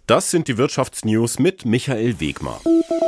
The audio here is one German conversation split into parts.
Das sind die Wirtschaftsnews mit Michael Wegmar.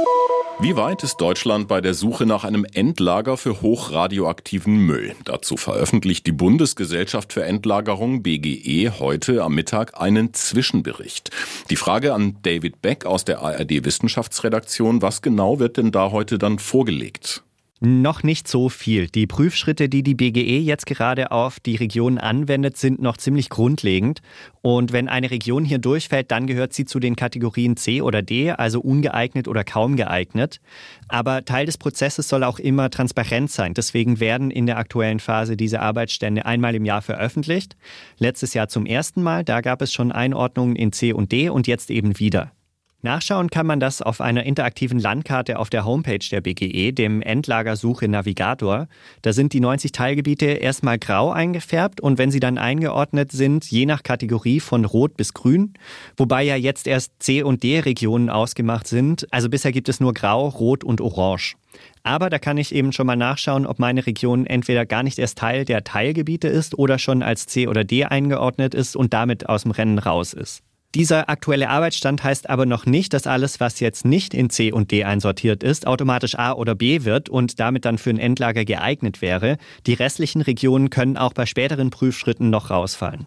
Wie weit ist Deutschland bei der Suche nach einem Endlager für hochradioaktiven Müll? Dazu veröffentlicht die Bundesgesellschaft für Endlagerung BGE heute am Mittag einen Zwischenbericht. Die Frage an David Beck aus der ARD-Wissenschaftsredaktion: Was genau wird denn da heute dann vorgelegt? Noch nicht so viel. Die Prüfschritte, die die BGE jetzt gerade auf die Region anwendet, sind noch ziemlich grundlegend. Und wenn eine Region hier durchfällt, dann gehört sie zu den Kategorien C oder D, also ungeeignet oder kaum geeignet. Aber Teil des Prozesses soll auch immer transparent sein. Deswegen werden in der aktuellen Phase diese Arbeitsstände einmal im Jahr veröffentlicht. Letztes Jahr zum ersten Mal, da gab es schon Einordnungen in C und D und jetzt eben wieder. Nachschauen kann man das auf einer interaktiven Landkarte auf der Homepage der BGE, dem Endlagersuche-Navigator. Da sind die 90 Teilgebiete erstmal grau eingefärbt und wenn sie dann eingeordnet sind, je nach Kategorie von rot bis grün, wobei ja jetzt erst C- und D-Regionen ausgemacht sind. Also bisher gibt es nur grau, rot und orange. Aber da kann ich eben schon mal nachschauen, ob meine Region entweder gar nicht erst Teil der Teilgebiete ist oder schon als C oder D eingeordnet ist und damit aus dem Rennen raus ist. Dieser aktuelle Arbeitsstand heißt aber noch nicht, dass alles, was jetzt nicht in C und D einsortiert ist, automatisch A oder B wird und damit dann für ein Endlager geeignet wäre. Die restlichen Regionen können auch bei späteren Prüfschritten noch rausfallen.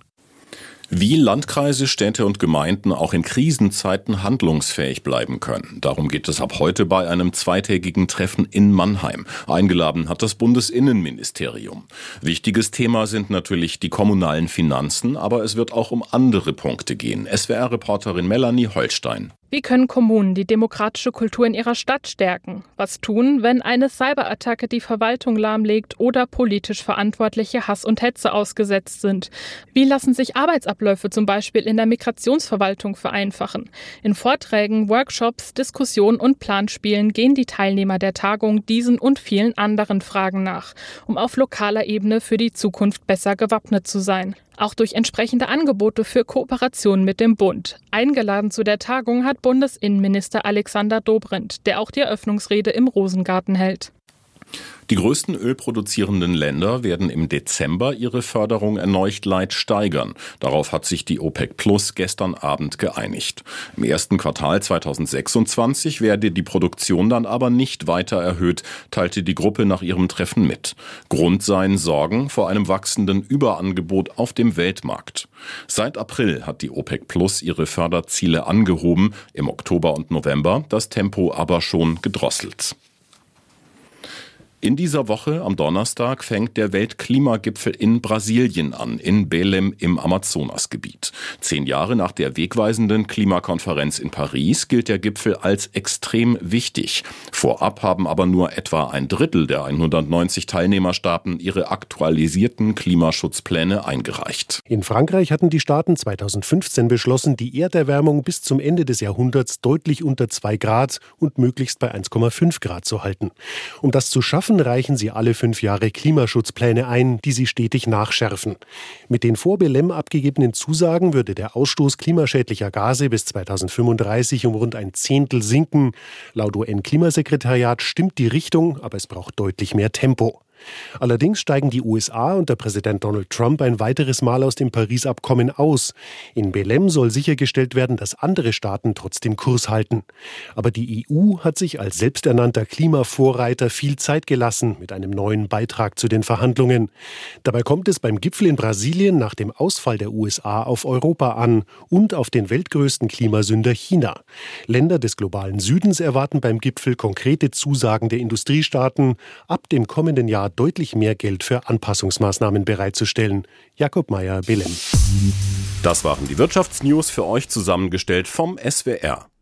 Wie Landkreise, Städte und Gemeinden auch in Krisenzeiten handlungsfähig bleiben können. Darum geht es ab heute bei einem zweitägigen Treffen in Mannheim. Eingeladen hat das Bundesinnenministerium. Wichtiges Thema sind natürlich die kommunalen Finanzen, aber es wird auch um andere Punkte gehen. SWR-Reporterin Melanie Holstein. Wie können Kommunen die demokratische Kultur in ihrer Stadt stärken? Was tun, wenn eine Cyberattacke die Verwaltung lahmlegt oder politisch Verantwortliche Hass und Hetze ausgesetzt sind? Wie lassen sich Arbeitsabläufe zum Beispiel in der Migrationsverwaltung vereinfachen? In Vorträgen, Workshops, Diskussionen und Planspielen gehen die Teilnehmer der Tagung diesen und vielen anderen Fragen nach, um auf lokaler Ebene für die Zukunft besser gewappnet zu sein. Auch durch entsprechende Angebote für Kooperationen mit dem Bund. Eingeladen zu der Tagung hat Bundesinnenminister Alexander Dobrindt, der auch die Eröffnungsrede im Rosengarten hält. Die größten ölproduzierenden Länder werden im Dezember ihre Förderung erneut steigern. Darauf hat sich die OPEC Plus gestern Abend geeinigt. Im ersten Quartal 2026 werde die Produktion dann aber nicht weiter erhöht, teilte die Gruppe nach ihrem Treffen mit. Grund seien Sorgen vor einem wachsenden Überangebot auf dem Weltmarkt. Seit April hat die OPEC Plus ihre Förderziele angehoben, im Oktober und November das Tempo aber schon gedrosselt. In dieser Woche, am Donnerstag, fängt der Weltklimagipfel in Brasilien an, in Belém im Amazonasgebiet. 10 Jahre nach der wegweisenden Klimakonferenz in Paris gilt der Gipfel als extrem wichtig. Vorab haben aber nur etwa ein Drittel der 190 Teilnehmerstaaten ihre aktualisierten Klimaschutzpläne eingereicht. In Frankreich hatten die Staaten 2015 beschlossen, die Erderwärmung bis zum Ende des Jahrhunderts deutlich unter 2 Grad und möglichst bei 1,5 Grad zu halten. Um das zu schaffen, reichen sie alle 5 Jahre Klimaschutzpläne ein, die sie stetig nachschärfen. Mit den vor Belém abgegebenen Zusagen würde der Ausstoß klimaschädlicher Gase bis 2035 um rund ein Zehntel sinken. Laut UN-Klimasekretariat stimmt die Richtung, aber es braucht deutlich mehr Tempo. Allerdings steigen die USA unter Präsident Donald Trump ein weiteres Mal aus dem Paris-Abkommen aus. In Belém soll sichergestellt werden, dass andere Staaten trotzdem Kurs halten. Aber die EU hat sich als selbsternannter Klimavorreiter viel Zeit gelassen mit einem neuen Beitrag zu den Verhandlungen. Dabei kommt es beim Gipfel in Brasilien nach dem Ausfall der USA auf Europa an und auf den weltgrößten Klimasünder China. Länder des globalen Südens erwarten beim Gipfel konkrete Zusagen der Industriestaaten, ab dem kommenden Jahr deutlich mehr Geld für Anpassungsmaßnahmen bereitzustellen. Jakob Meyer, Belém. Das waren die Wirtschaftsnews für euch zusammengestellt vom SWR.